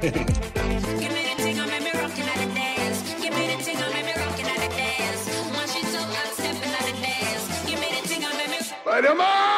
Give me the thing, I make me rockin' at the dance. Give me the thing, I make me rockin' at the dance. Once she talk, I'm stepping at the dance. Give me the thing, I make me. Spider-Man!